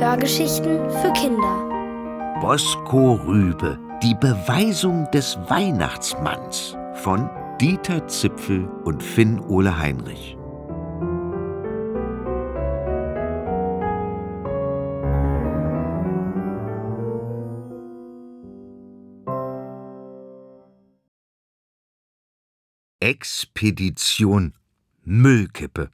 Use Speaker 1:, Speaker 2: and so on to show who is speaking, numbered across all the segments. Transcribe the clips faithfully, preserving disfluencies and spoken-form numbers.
Speaker 1: Hörgeschichten für Kinder.
Speaker 2: Bosko Rübe, die Beweisung des Weihnachtsmanns von Dieter Zipfel und Finn Ole Heinrich. Expedition Müllkippe.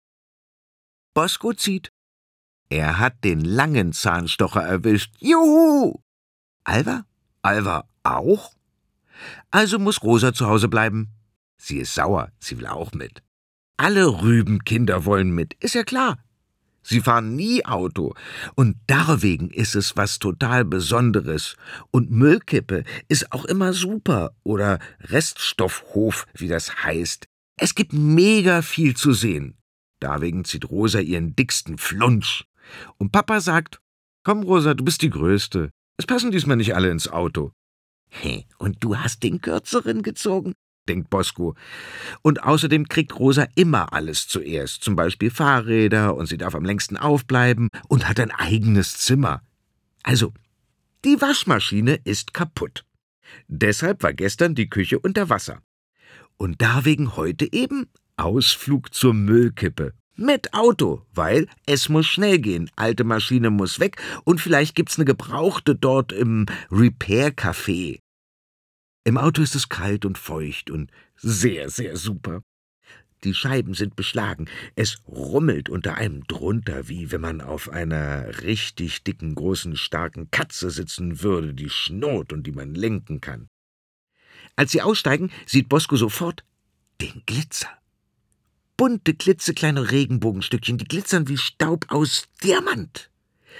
Speaker 2: Bosko zieht. Er hat den langen Zahnstocher erwischt. Juhu! Alva? Alva auch? Also muss Rosa zu Hause bleiben. Sie ist sauer, sie will auch mit. Alle Rübenkinder wollen mit, ist ja klar. Sie fahren nie Auto. Und deswegen ist es was total Besonderes. Und Müllkippe ist auch immer super. Oder Reststoffhof, wie das heißt. Es gibt mega viel zu sehen. Deswegen zieht Rosa ihren dicksten Flunsch. Und Papa sagt, komm Rosa, du bist die Größte. Es passen diesmal nicht alle ins Auto. Hey, und du hast den Kürzeren gezogen, denkt Bosko. Und außerdem kriegt Rosa immer alles zuerst, zum Beispiel Fahrräder, und sie darf am längsten aufbleiben und hat ein eigenes Zimmer. Also, die Waschmaschine ist kaputt. Deshalb war gestern die Küche unter Wasser. Und deswegen heute eben Ausflug zur Müllkippe. Mit Auto, weil es muss schnell gehen. Alte Maschine muss weg und vielleicht gibt's eine gebrauchte dort im Repair-Café. Im Auto ist es kalt und feucht und sehr, sehr super. Die Scheiben sind beschlagen. Es rummelt unter einem drunter, wie wenn man auf einer richtig dicken, großen, starken Katze sitzen würde, die schnurrt und die man lenken kann. Als sie aussteigen, sieht Bosko sofort den Glitzer. Bunte, klitzekleine Regenbogenstückchen, die glitzern wie Staub aus Diamant.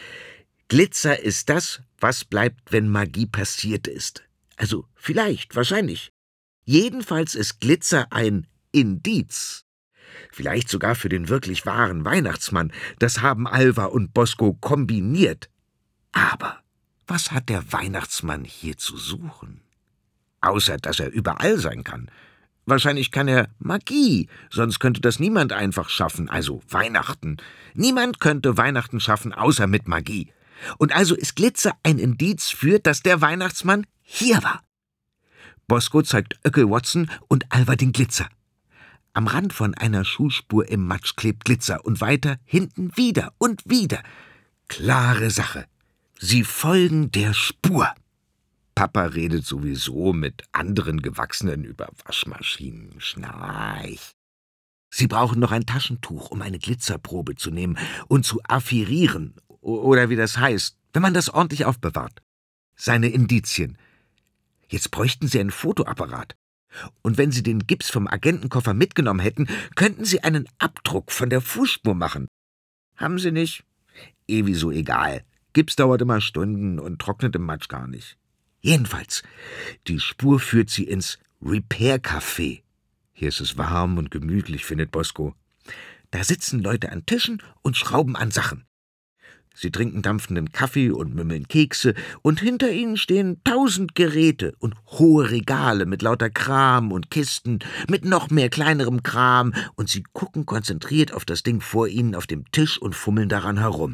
Speaker 2: Glitzer ist das, was bleibt, wenn Magie passiert ist. Also vielleicht, wahrscheinlich. Jedenfalls ist Glitzer ein Indiz. Vielleicht sogar für den wirklich wahren Weihnachtsmann. Das haben Alva und Bosko kombiniert. Aber was hat der Weihnachtsmann hier zu suchen? Außer, dass er überall sein kann. Wahrscheinlich kann er Magie, sonst könnte das niemand einfach schaffen, also Weihnachten. Niemand könnte Weihnachten schaffen, außer mit Magie. Und also ist Glitzer ein Indiz für, dass der Weihnachtsmann hier war. Bosko zeigt Öckel Watson und Alva den Glitzer. Am Rand von einer Schuhspur im Matsch klebt Glitzer und weiter hinten wieder und wieder. Klare Sache. Sie folgen der Spur. Papa redet sowieso mit anderen Gewachsenen über Waschmaschinen. Schnarch. Sie brauchen noch ein Taschentuch, um eine Glitzerprobe zu nehmen und zu affirieren. Oder wie das heißt, wenn man das ordentlich aufbewahrt. Seine Indizien. Jetzt bräuchten Sie einen Fotoapparat. Und wenn Sie den Gips vom Agentenkoffer mitgenommen hätten, könnten Sie einen Abdruck von der Fußspur machen. Haben Sie nicht? Eh wieso egal. Gips dauert immer Stunden und trocknet im Matsch gar nicht. Jedenfalls, die Spur führt sie ins Repair-Café. Hier ist es warm und gemütlich, findet Bosko. Da sitzen Leute an Tischen und schrauben an Sachen. Sie trinken dampfenden Kaffee und mümmeln Kekse, und hinter ihnen stehen tausend Geräte und hohe Regale mit lauter Kram und Kisten, mit noch mehr kleinerem Kram, und sie gucken konzentriert auf das Ding vor ihnen auf dem Tisch und fummeln daran herum.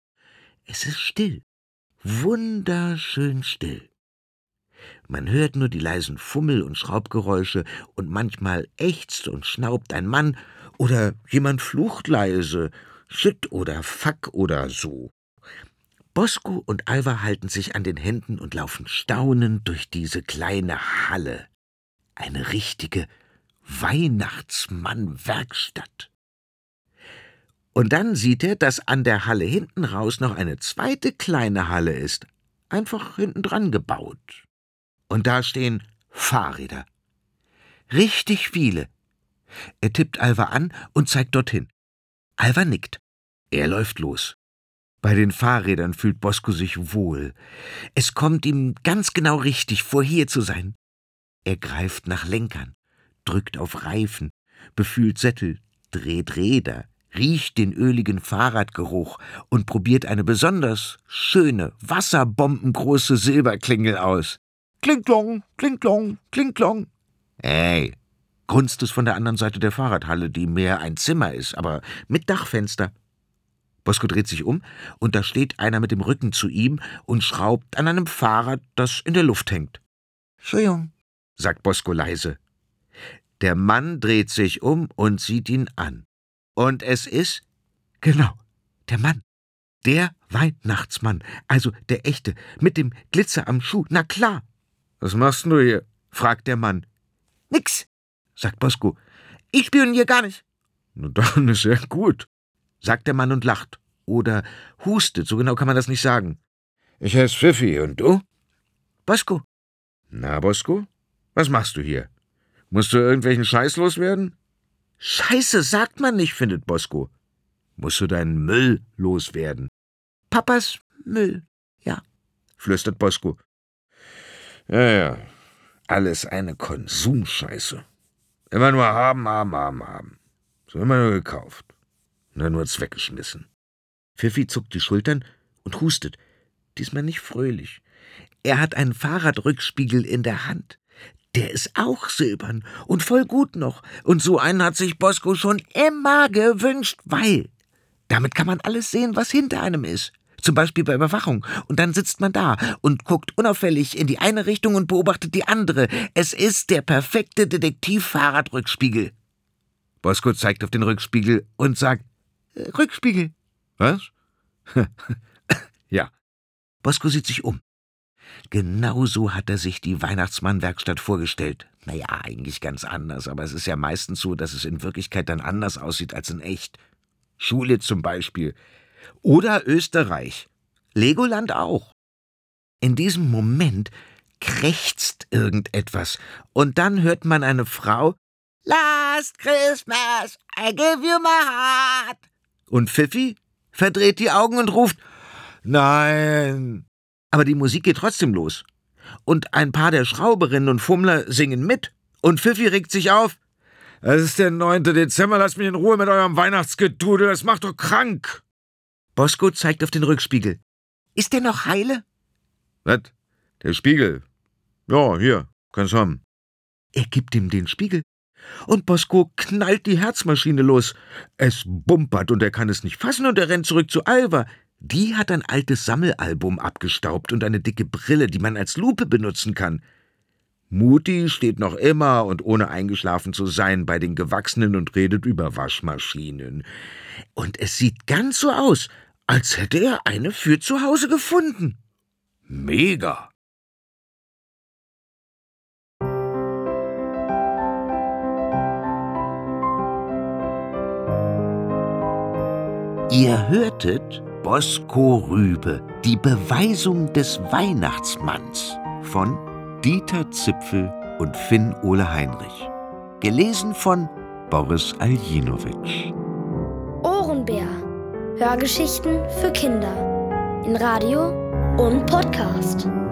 Speaker 2: Es ist still, wunderschön still. Man hört nur die leisen Fummel- und Schraubgeräusche, und manchmal ächzt und schnaubt ein Mann oder jemand flucht leise, Shit oder Fuck oder so. Bosko und Alva halten sich an den Händen und laufen staunend durch diese kleine Halle. Eine richtige Weihnachtsmann-Werkstatt. Und dann sieht er, dass an der Halle hinten raus noch eine zweite kleine Halle ist, einfach hinten dran gebaut. Und da stehen Fahrräder. Richtig viele. Er tippt Alva an und zeigt dorthin. Alva nickt. Er läuft los. Bei den Fahrrädern fühlt Bosko sich wohl. Es kommt ihm ganz genau richtig vor, hier zu sein. Er greift nach Lenkern, drückt auf Reifen, befühlt Sättel, dreht Räder, riecht den öligen Fahrradgeruch und probiert eine besonders schöne, wasserbombengroße Silberklingel aus. Klinglong, klinglong, klinglong. Hey, grunzt es von der anderen Seite der Fahrradhalle, die mehr ein Zimmer ist, aber mit Dachfenster. Bosko dreht sich um, und da steht einer mit dem Rücken zu ihm und schraubt an einem Fahrrad, das in der Luft hängt. »Entschuldigung«, sagt Bosko leise. Der Mann dreht sich um und sieht ihn an. Und es ist, genau, der Mann. Der Weihnachtsmann, also der echte, mit dem Glitzer am Schuh, na klar. »Was machst du hier?« fragt der Mann. »Nix«, sagt Bosko. »Ich spioniere gar nicht.« »Na dann ist ja gut«, sagt der Mann und lacht. Oder hustet, so genau kann man das nicht sagen. »Ich heiße Pfiffi, und du?« »Bosko.« »Na, Bosko, was machst du hier? Musst du irgendwelchen Scheiß loswerden?« »Scheiße sagt man nicht«, findet Bosko. »Musst du deinen Müll loswerden?« »Papas Müll, ja«, flüstert Bosko. »Ja, ja, alles eine Konsumscheiße. Immer nur haben, haben, haben, haben. So immer nur gekauft. Und dann nur weggeschmissen.« Pfiffi zuckt die Schultern und hustet. Diesmal nicht fröhlich. Er hat einen Fahrradrückspiegel in der Hand. Der ist auch silbern und voll gut noch. Und so einen hat sich Bosko schon immer gewünscht, weil damit kann man alles sehen, was hinter einem ist. Zum Beispiel bei Überwachung. Und dann sitzt man da und guckt unauffällig in die eine Richtung und beobachtet die andere. Es ist der perfekte Detektiv-Fahrradrückspiegel. Bosko zeigt auf den Rückspiegel und sagt, äh, Rückspiegel. Was? Ja. Bosko sieht sich um. Genauso hat er sich die Weihnachtsmann-Werkstatt vorgestellt. Naja, eigentlich ganz anders, aber es ist ja meistens so, dass es in Wirklichkeit dann anders aussieht als in echt. Schule zum Beispiel. Oder Österreich. Legoland auch. In diesem Moment krächzt irgendetwas und dann hört man eine Frau »Last Christmas, I give you my heart«. Und Pfiffi verdreht die Augen und ruft »Nein«. Aber die Musik geht trotzdem los. Und ein paar der Schrauberinnen und Fummler singen mit. Und Pfiffi regt sich auf. »Es ist der neunte Dezember, lasst mich in Ruhe mit eurem Weihnachtsgedudel, das macht doch krank!« Bosko zeigt auf den Rückspiegel. »Ist der noch heile?« »Was? Der Spiegel? Ja, hier, kannst haben.« Er gibt ihm den Spiegel. Und Bosko knallt die Herzmaschine los. Es bumpert und er kann es nicht fassen und er rennt zurück zu Alva. Die hat ein altes Sammelalbum abgestaubt und eine dicke Brille, die man als Lupe benutzen kann. Mutti steht noch immer und ohne eingeschlafen zu sein bei den Gewachsenen und redet über Waschmaschinen. Und es sieht ganz so aus, als hätte er eine für zu Hause gefunden. Mega! Ihr hörtet Bosko Rübe, die Beweisung des Weihnachtsmanns von Dieter Zipfel und Finn Ole Heinrich. Gelesen von Boris Aljinowitsch.
Speaker 1: Ohrenbär. Hörgeschichten für Kinder. In Radio und Podcast.